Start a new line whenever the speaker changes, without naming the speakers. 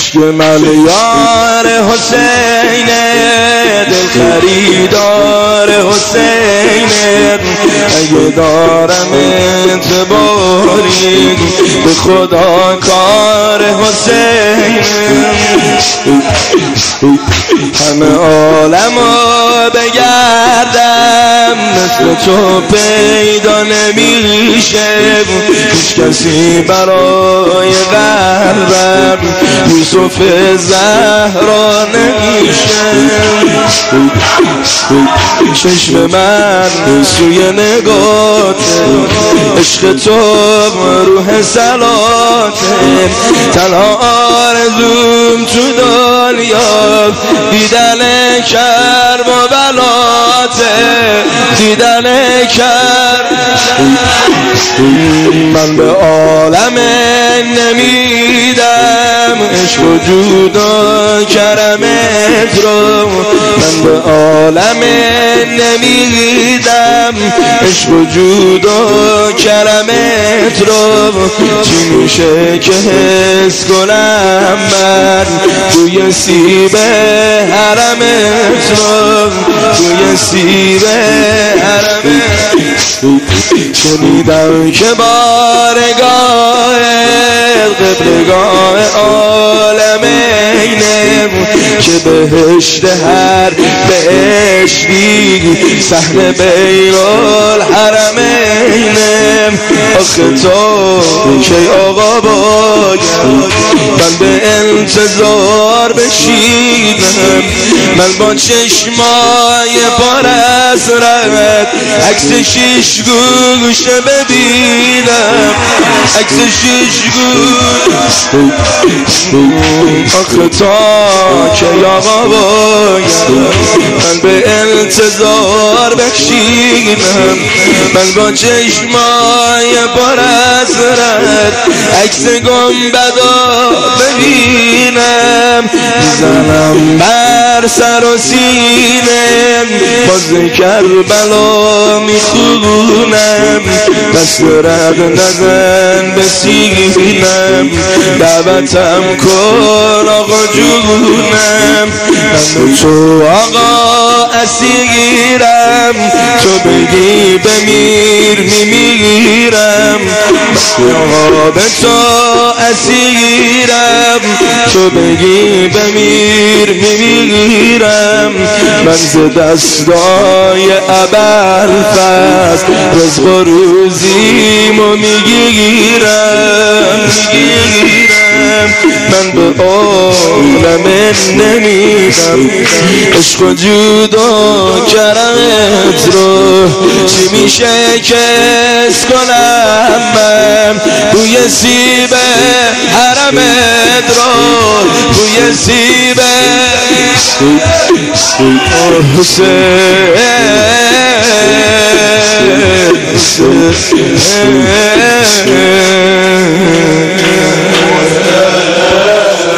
عشق من یار حسین دل خریدار حسین اگه دارم اعتباری به خدا کار حسین همه عالمو بگردم مثل تو پیدا نمیشه هیچ کسی برای قلبم یوسف زهرا نمیشه چشم من سوی نگاته عشق تو روح صلاته تنها آرزوم تو دنیا دیدن کرب و بلاته دیدن کرب من به عالم نمیدم عشق و جود و کرمت رو من به عالم نمیدم عشق و جود و کرمت رو چی میشه که حس کنم من توی سیب حرمت رو توی سیب حرمت شنیدم که بارگاه قبلگاه عالمینه که بهشت هر بهشتی صحن بین الحرمینه آخه تو که آقا باید من به انتظار بشینم من با چشمای پر از رد عکس شیش گوشه ببینم عکس شیش گوشه آخه تا که آقا باید من به انتظار بشینم من با چشمای پر از رد عکس گنبدا ببینم میزنم بر سر و سینه باز کربلا میخونم دست رد نزن به سینم دعوتم کن آقا جونم من تو آقا اسیرم تو بگی بمیر میمیرم آقا به تو اسیرم تو بگی بمیر میمیرم من ز دستای ابوالفضل رزق و روزیمو میگیرم من به عالم نمیدم عشق و جود و کرمت رو چی میشه که حس کنم من بوی سیب حرمت رو بوی سیب حسین